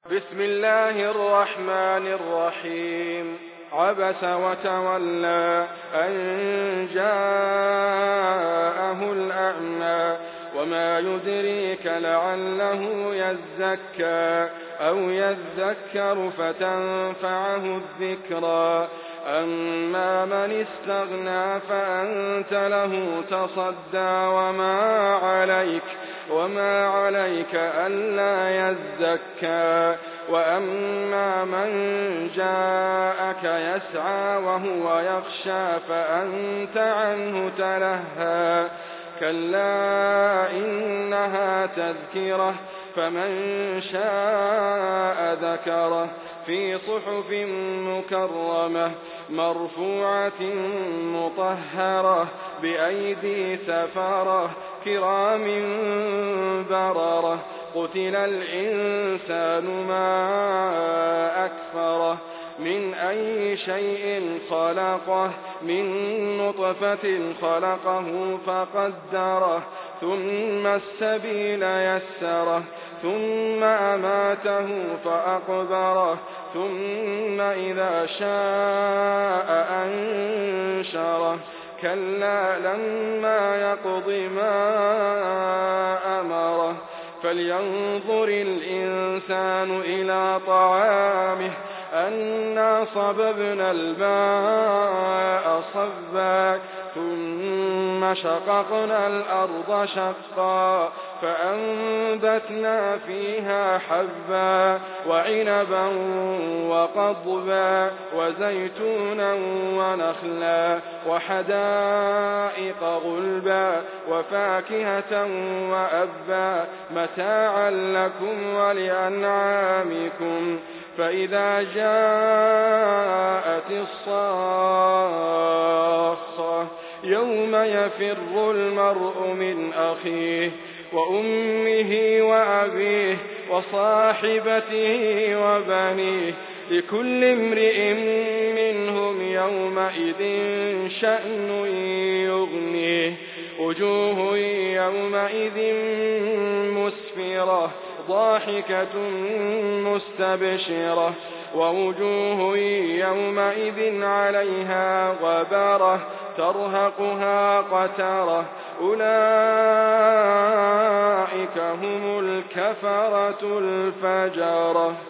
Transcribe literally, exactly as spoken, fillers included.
بسم الله الرحمن الرحيم. عبس وتولى أن جاءه الأعمى وما يدريك لعله يزكى أو يذكر فتنفعه الذكرى. أما من استغنى فأنت له تصدى وما عليك وما عليك ألا يزكى. وأما من جاءك يسعى وهو يخشى فأنت عنه تلهى. كلا إنها تذكرة فمن شاء ذكره في صحف مكرمة مرفوعة مطهرة بأيدي سفرة كرام بررة. قتل الإنسان ما أكفره من أي شيء خلقه من نطفة خلقه فقدره ثم السبيل يسره ثم أماته فأقبره ثم إذا شاء أنشره. كلا لما يقض ما أمره. فلينظر الإنسان إلى طعامه أنا صببنا الماء صبا ثم شققنا الأرض شقا فأنبتنا فيها حبا وعنبا وقضبا وزيتونا ونخلا وحدائق غلبا وفاكهة وأبا متاعا لكم ولأنعامكم. فإذا جاءت الصاخة يوم يفر المرء من أخيه وأمه وأبيه وصاحبته وبنيه لكل امرئ منهم يومئذ شأن يغنيه. وجوه يومئذ مسفرة ضاحكة مستبشرة ووجوه يومئذ عليها غبرة ترهقها قترة. أولئك هم الكفرة الفجرة.